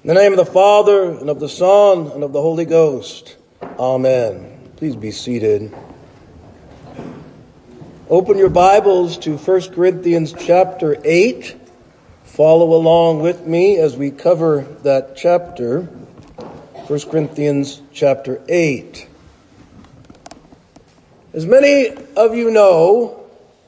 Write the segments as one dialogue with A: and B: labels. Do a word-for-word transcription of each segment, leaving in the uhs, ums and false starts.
A: In the name of the Father, and of the Son, and of the Holy Ghost. Amen. Please be seated. Open your Bibles to First Corinthians chapter eight. Follow along with me as we cover that chapter. First Corinthians chapter eight. As many of you know,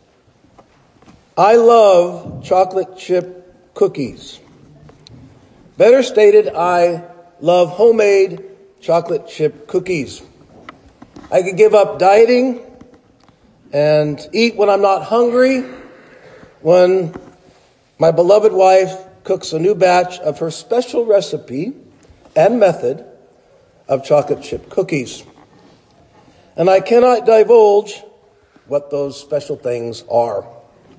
A: I love chocolate chip cookies. Better stated, I love homemade chocolate chip cookies. I could give up dieting and eat when I'm not hungry, when my beloved wife cooks a new batch of her special recipe and method of chocolate chip cookies. And I cannot divulge what those special things are.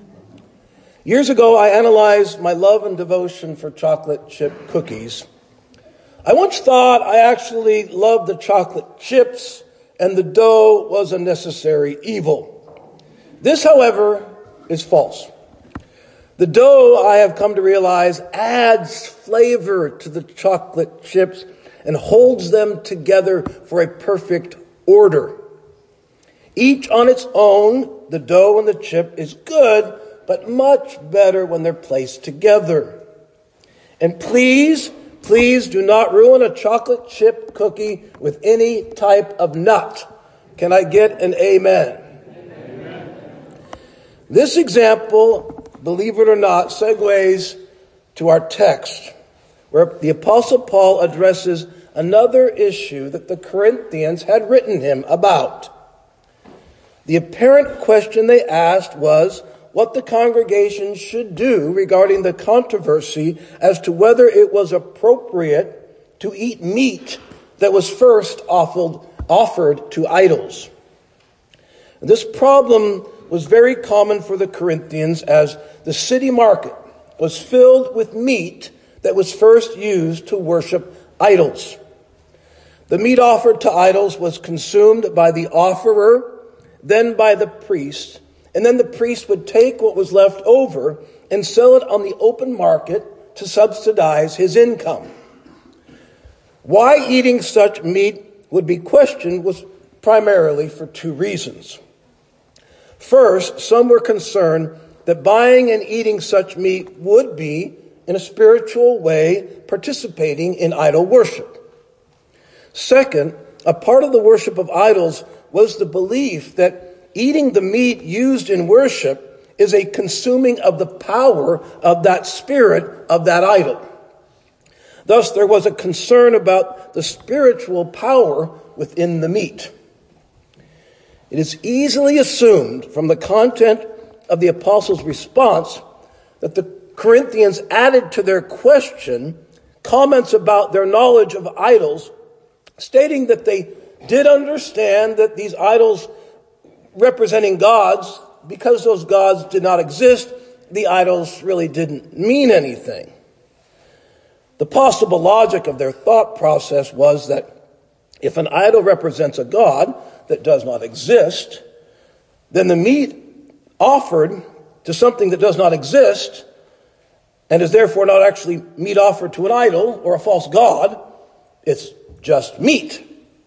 A: Years ago, I analyzed my love and devotion for chocolate chip cookies. I once thought I actually loved the chocolate chips and the dough was a necessary evil. This, however, is false. The dough, I have come to realize, adds flavor to the chocolate chips and holds them together for a perfect order. Each on its own, the dough and the chip, is good, but much better when they're placed together. And please, please do not ruin a chocolate chip cookie with any type of nut. Can I get an amen? Amen. This example, believe it or not, segues to our text, where the Apostle Paul addresses another issue that the Corinthians had written him about. The apparent question they asked was what the congregation should do regarding the controversy as to whether it was appropriate to eat meat that was first offered, offered to idols. This problem was very common for the Corinthians, as the city market was filled with meat that was first used to worship idols. The meat offered to idols was consumed by the offerer, then by the priest, and then the priest would take what was left over and sell it on the open market to subsidize his income. Why eating such meat would be questioned was primarily for two reasons. First, some were concerned that buying and eating such meat would be, in a spiritual way, participating in idol worship. Second, a part of the worship of idols was the belief that eating the meat used in worship is a consuming of the power of that spirit of that idol. Thus, there was a concern about the spiritual power within the meat. It is easily assumed from the content of the apostles' response that the Corinthians added to their question comments about their knowledge of idols, stating that they did understand that these idols representing gods, because those gods did not exist, the idols really didn't mean anything. The possible logic of their thought process was that if an idol represents a god that does not exist, then the meat offered to something that does not exist, and is therefore not actually meat offered to an idol or a false god, it's just meat.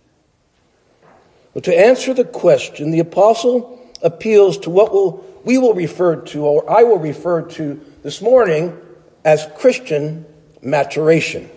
A: But to answer the question, the apostle appeals to what will, we will refer to, or I will refer to this morning, as Christian maturation.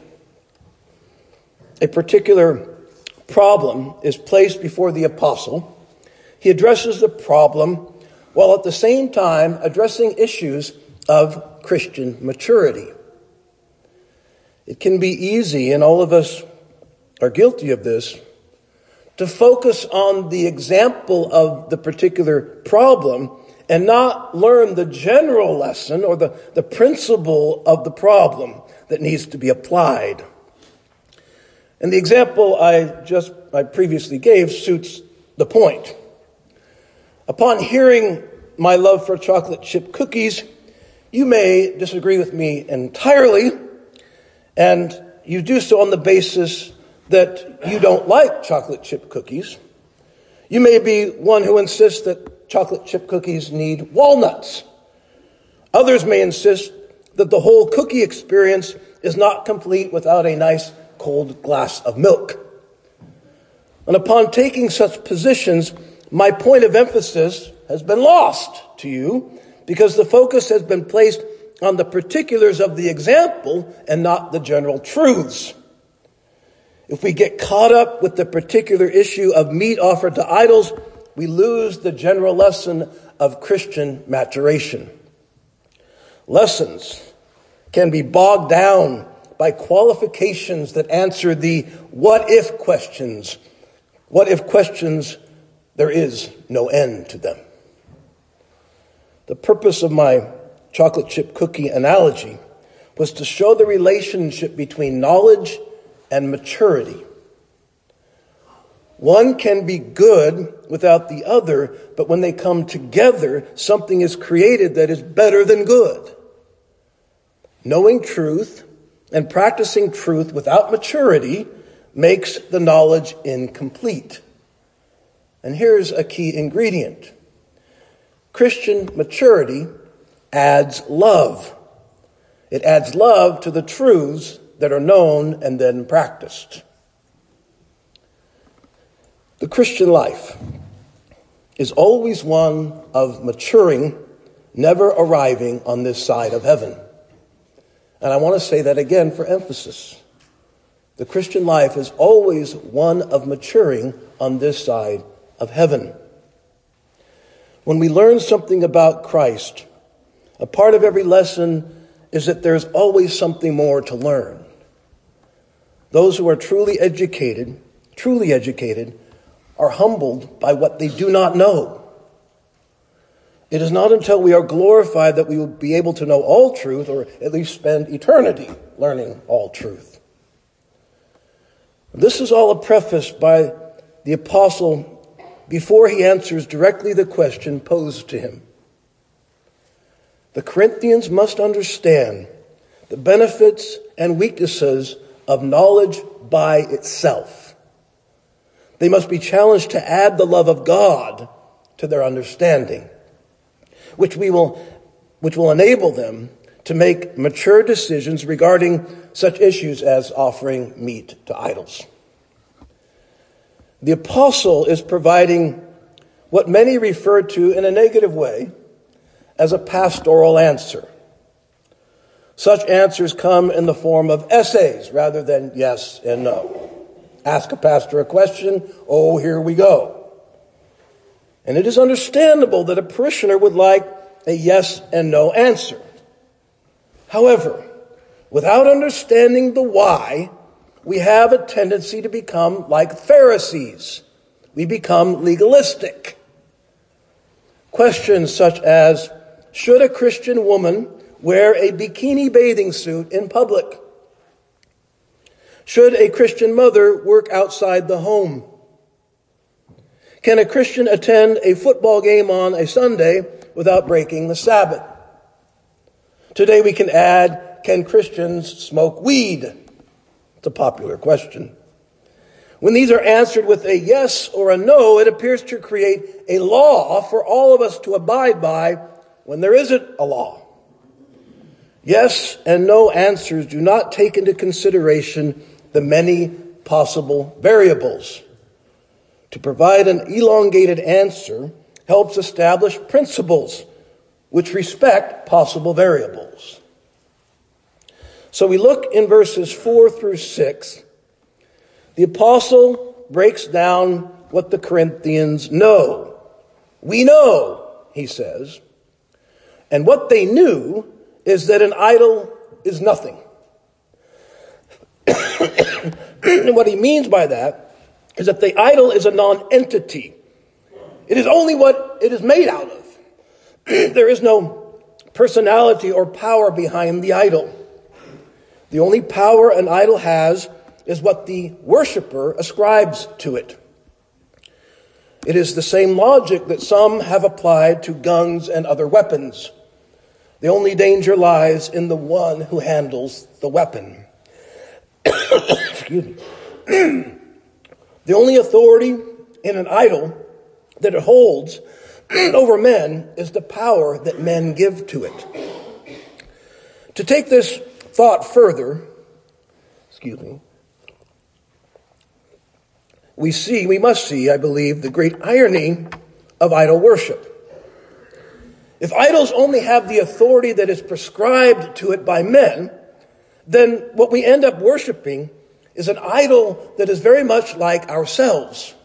A: A particular problem is placed before the apostle. He addresses the problem while at the same time addressing issues of Christian maturity. It can be easy, and all of us are guilty of this, to focus on the example of the particular problem and not learn the general lesson or the, the principle of the problem that needs to be applied. And the example I just I previously gave suits the point. Upon hearing my love for chocolate chip cookies, you may disagree with me entirely, and you do so on the basis that you don't like chocolate chip cookies. You may be one who insists that chocolate chip cookies need walnuts. Others may insist that the whole cookie experience is not complete without a nice cold glass of milk. And upon taking such positions, my point of emphasis has been lost to you because the focus has been placed on the particulars of the example and not the general truths. If we get caught up with the particular issue of meat offered to idols, we lose the general lesson of Christian maturation. Lessons can be bogged down by qualifications that answer the what if questions. What if questions, there is no end to them. The purpose of my chocolate chip cookie analogy was to show the relationship between knowledge and maturity. One can be good without the other, but when they come together, something is created that is better than good. Knowing truth and practicing truth without maturity makes the knowledge incomplete. And here's a key ingredient. Christian maturity adds love. It adds love to the truths that are known and then practiced. The Christian life is always one of maturing, never arriving on this side of heaven. And I want to say that again for emphasis. The Christian life is always one of maturing on this side of heaven. When we learn something about Christ, a part of every lesson is that there's always something more to learn. Those who are truly educated, truly educated, are humbled by what they do not know. It is not until we are glorified that we will be able to know all truth, or at least spend eternity learning all truth. This is all prefaced by the apostle before he answers directly the question posed to him. The Corinthians must understand the benefits and weaknesses of knowledge by itself. They must be challenged to add the love of God to their understanding, which we will, which will enable them to make mature decisions regarding such issues as offering meat to idols. The apostle is providing what many refer to in a negative way as a pastoral answer. Such answers come in the form of essays rather than yes and no. Ask a pastor a question, oh, here we go. And it is understandable that a parishioner would like a yes and no answer. However, without understanding the why, we have a tendency to become like Pharisees. We become legalistic. Questions such as, should a Christian woman wear a bikini bathing suit in public? Should a Christian mother work outside the home? Can a Christian attend a football game on a Sunday without breaking the Sabbath? Today we can add, can Christians smoke weed? It's a popular question. When these are answered with a yes or a no, it appears to create a law for all of us to abide by when there isn't a law. Yes and no answers do not take into consideration the many possible variables. To provide an elongated answer helps establish principles which respect possible variables. So we look in verses four through six. The apostle breaks down what the Corinthians know. We know, he says. And what they knew is that an idol is nothing. And what he means by that is that the idol is a non-entity. It is only what it is made out of. There is no personality or power behind the idol. The only power an idol has is what the worshiper ascribes to it. It is the same logic that some have applied to guns and other weapons. The only danger lies in the one who handles the weapon. Excuse me. The only authority in an idol that it holds over men is the power that men give to it. To take this thought further, excuse me, we see, we must see, I believe, the great irony of idol worship. If idols only have the authority that is prescribed to it by men, then what we end up worshiping is an idol that is very much like ourselves.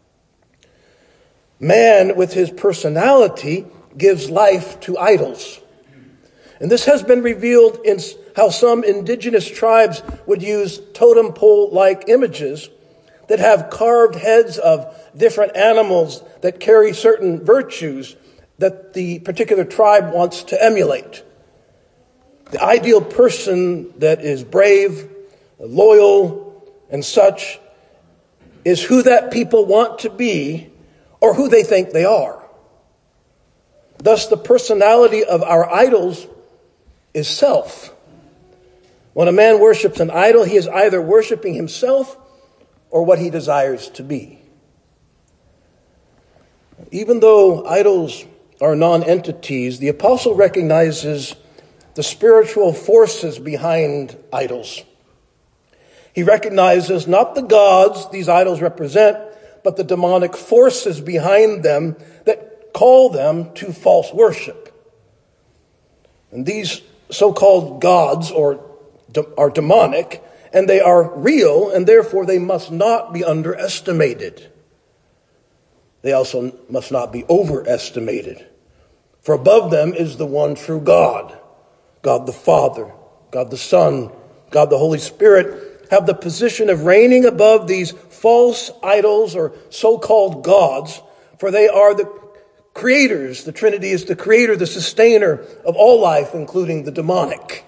A: Man, with his personality, gives life to idols. And this has been revealed in how some indigenous tribes would use totem pole-like images that have carved heads of different animals that carry certain virtues that the particular tribe wants to emulate. The ideal person that is brave, loyal, and such is who that people want to be or who they think they are. Thus, the personality of our idols is self. When a man worships an idol, he is either worshiping himself or what he desires to be. Even though idols are non-entities, the apostle recognizes the spiritual forces behind idols. He recognizes not the gods these idols represent, but the demonic forces behind them that call them to false worship. And these so-called gods or are demonic, and they are real, and therefore they must not be underestimated. They also must not be overestimated. For above them is the one true God. God the Father, God the Son, God the Holy Spirit have the position of reigning above these false idols or so-called gods, for they are the creators. The Trinity is the creator, the sustainer of all life, including the demonic.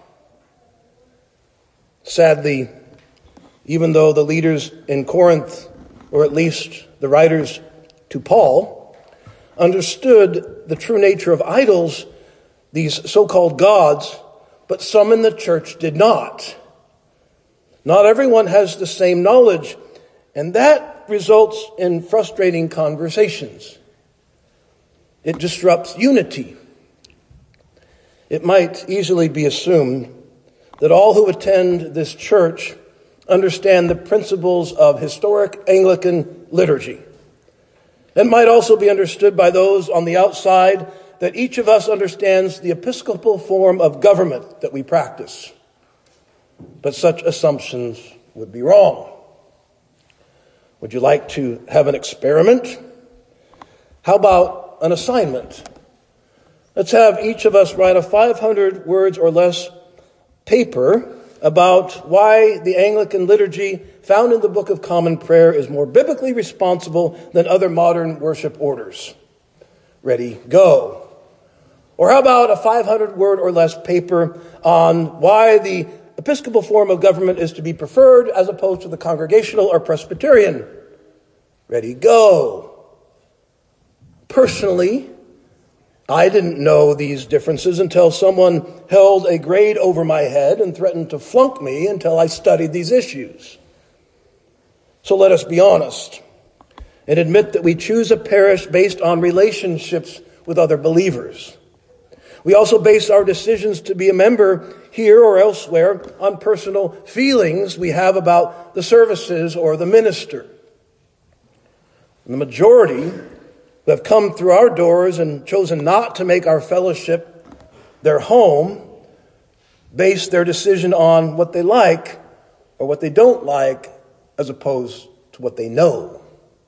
A: Sadly, even though the leaders in Corinth, or at least the writers to Paul, understood the true nature of idols, these so-called gods, but some in the church did not. Not everyone has the same knowledge, and that results in frustrating conversations. It disrupts unity. It might easily be assumed that all who attend this church understand the principles of historic Anglican liturgy. It might also be understood by those on the outside that each of us understands the episcopal form of government that we practice. But such assumptions would be wrong. Would you like to have an experiment? How about an assignment? Let's have each of us write a five hundred words or less paper about why the Anglican liturgy found in the Book of Common Prayer is more biblically responsible than other modern worship orders. Ready, go. Or how about a five hundred word or less paper on why the episcopal form of government is to be preferred as opposed to the congregational or Presbyterian? Ready, go. Personally, I didn't know these differences until someone held a grade over my head and threatened to flunk me until I studied these issues. So let us be honest and admit that we choose a parish based on relationships with other believers. We also base our decisions to be a member here or elsewhere on personal feelings we have about the services or the minister. And the majority who have come through our doors and chosen not to make our fellowship their home base their decision on what they like or what they don't like as opposed to what they know.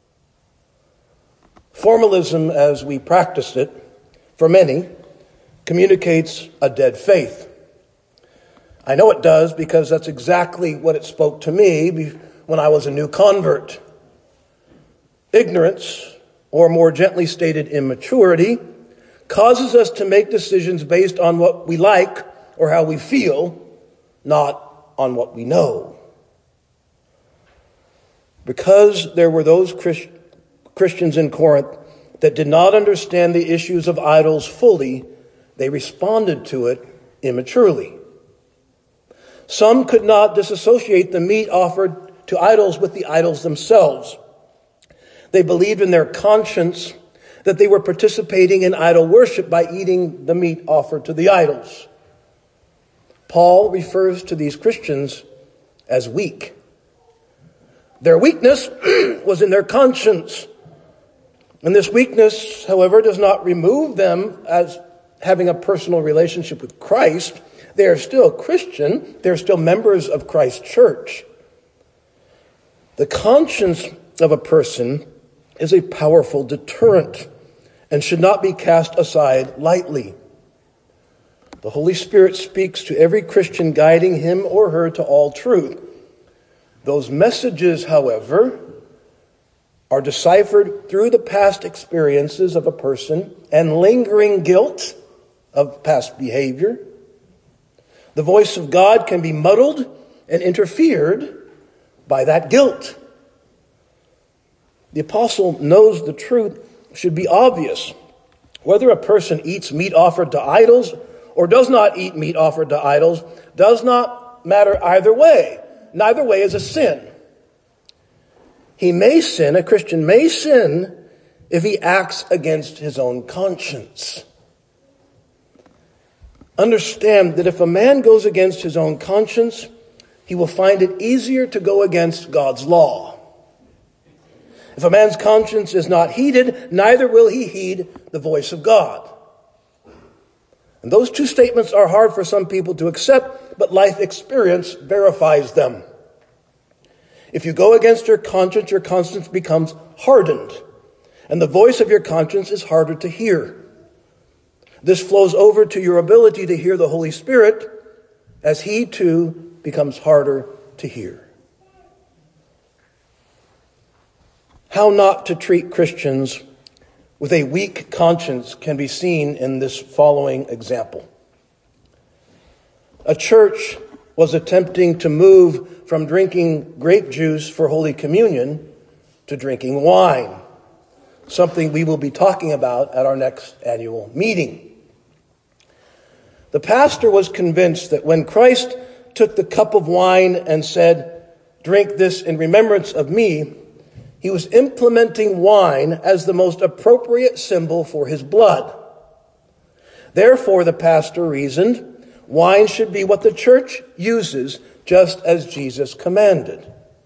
A: Formalism, as we practice it, for many, communicates a dead faith. I know it does because that's exactly what it spoke to me when I was a new convert. Ignorance, or more gently stated, immaturity, causes us to make decisions based on what we like or how we feel, not on what we know. Because there were those Christ- Christians in Corinth that did not understand the issues of idols fully, they responded to it immaturely. Some could not disassociate the meat offered to idols with the idols themselves. They believed in their conscience that they were participating in idol worship by eating the meat offered to the idols. Paul refers to these Christians as weak. Their weakness was in their conscience. And this weakness, however, does not remove them as having a personal relationship with Christ. They are still Christian. They're still members of Christ's church. The conscience of a person is a powerful deterrent and should not be cast aside lightly. The Holy Spirit speaks to every Christian, guiding him or her to all truth. Those messages, however, are deciphered through the past experiences of a person and lingering guilt of past behavior. The voice of God can be muddled and interfered by that guilt. The apostle knows the truth should be obvious. Whether a person eats meat offered to idols or does not eat meat offered to idols does not matter either way. Neither way is a sin. He may sin, a Christian may sin, if he acts against his own conscience. Understand that if a man goes against his own conscience, he will find it easier to go against God's law. If a man's conscience is not heeded, neither will he heed the voice of God. And those two statements are hard for some people to accept, but life experience verifies them. If you go against your conscience, your conscience becomes hardened, and the voice of your conscience is harder to hear. This flows over to your ability to hear the Holy Spirit, as he too becomes harder to hear. How not to treat Christians with a weak conscience can be seen in this following example. A church was attempting to move from drinking grape juice for Holy Communion to drinking wine, something we will be talking about at our next annual meeting. The pastor was convinced that when Christ took the cup of wine and said, "Drink this in remembrance of me," he was implementing wine as the most appropriate symbol for his blood. Therefore, the pastor reasoned, wine should be what the church uses, just as Jesus commanded.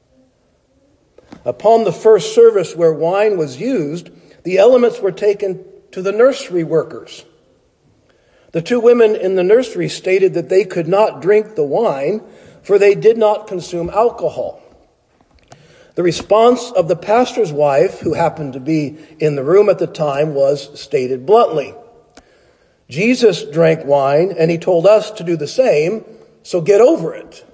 A: Upon the first service where wine was used, the elements were taken to the nursery workers. The two women in the nursery stated that they could not drink the wine, for they did not consume alcohol. The response of the pastor's wife, who happened to be in the room at the time, was stated bluntly. Jesus drank wine, and he told us to do the same, so get over it.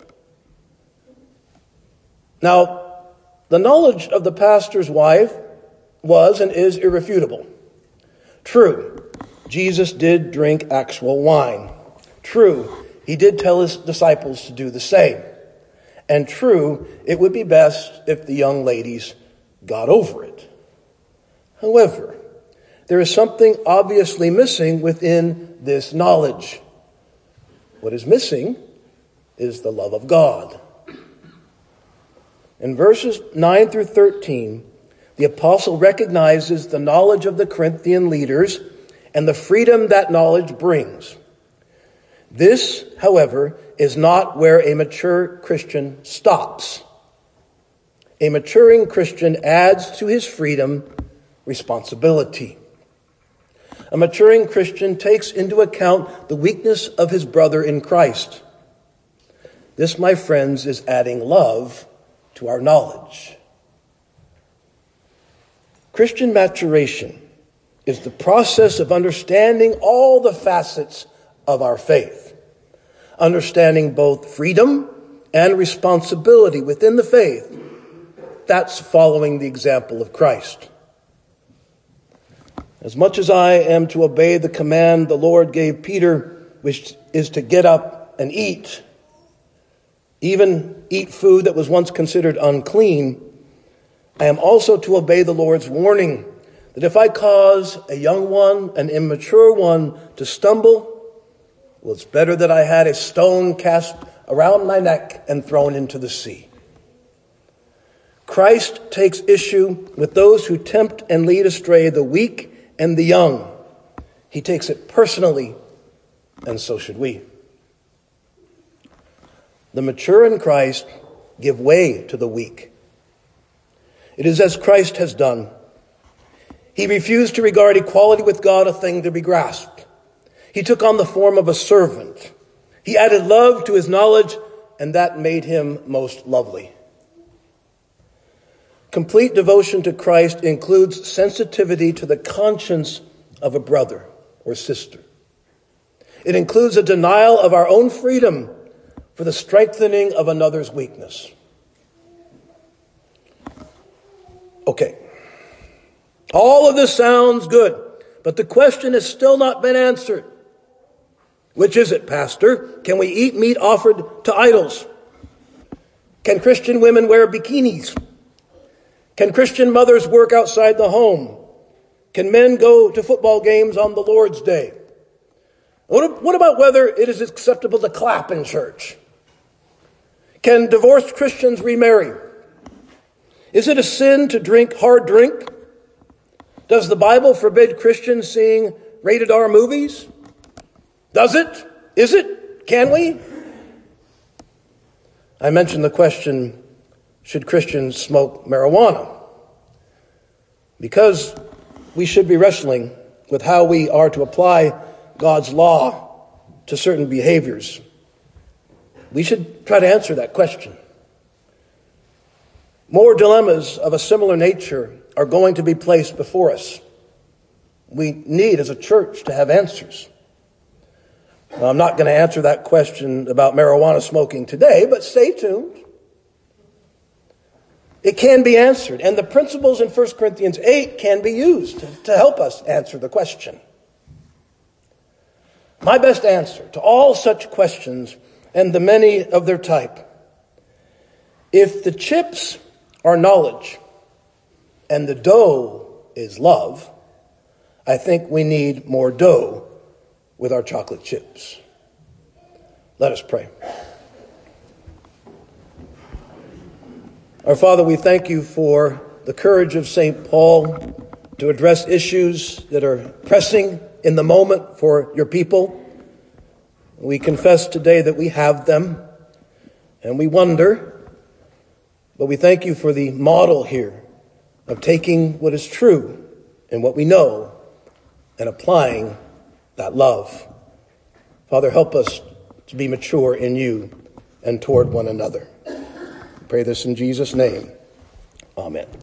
A: Now, the knowledge of the pastor's wife was and is irrefutable. True, Jesus did drink actual wine. True, he did tell his disciples to do the same. And true, it would be best if the young ladies got over it. However, there is something obviously missing within this knowledge. What is missing is the love of God. In verses nine through thirteen, the apostle recognizes the knowledge of the Corinthian leaders and the freedom that knowledge brings. This, however, is not where a mature Christian stops. A maturing Christian adds to his freedom responsibility. A maturing Christian takes into account the weakness of his brother in Christ. This, my friends, is adding love to our knowledge. Christian maturation is the process of understanding all the facets of our faith, understanding both freedom and responsibility within the faith. That's following the example of Christ. As much as I am to obey the command the Lord gave Peter, which is to get up and eat, even eat food that was once considered unclean, I am also to obey the Lord's warning that if I cause a young one, an immature one, to stumble, well, it's better that I had a stone cast around my neck and thrown into the sea. Christ takes issue with those who tempt and lead astray the weak and the young. He takes it personally, and so should we. The mature in Christ give way to the weak. It is as Christ has done. He refused to regard equality with God a thing to be grasped. He took on the form of a servant. He added love to his knowledge, and that made him most lovely. Complete devotion to Christ includes sensitivity to the conscience of a brother or sister. It includes a denial of our own freedom for the strengthening of another's weakness. Okay. All of this sounds good, but the question has still not been answered. Which is it, Pastor? Can we eat meat offered to idols? Can Christian women wear bikinis? Can Christian mothers work outside the home? Can men go to football games on the Lord's Day? What, what about whether it is acceptable to clap in church? Can divorced Christians remarry? Is it a sin to drink hard drink? Does the Bible forbid Christians seeing rated R movies? Does it? Is it? Can we? I mentioned the question, should Christians smoke marijuana? Because we should be wrestling with how we are to apply God's law to certain behaviors. We should try to answer that question. More dilemmas of a similar nature are going to be placed before us. We need, as a church, to have answers. Now, I'm not going to answer that question about marijuana smoking today, but stay tuned. It can be answered, and the principles in First Corinthians eight can be used to help us answer the question. My best answer to all such questions, and the many of their type: if the chips are knowledge and the dough is love, I think we need more dough with our chocolate chips. Let us pray. Our Father, we thank you for the courage of Saint Paul to address issues that are pressing in the moment for your people. We confess today that we have them, and we wonder, but we thank you for the model here of taking what is true and what we know and applying that love. Father, help us to be mature in you and toward one another. I pray this in Jesus' name. Amen.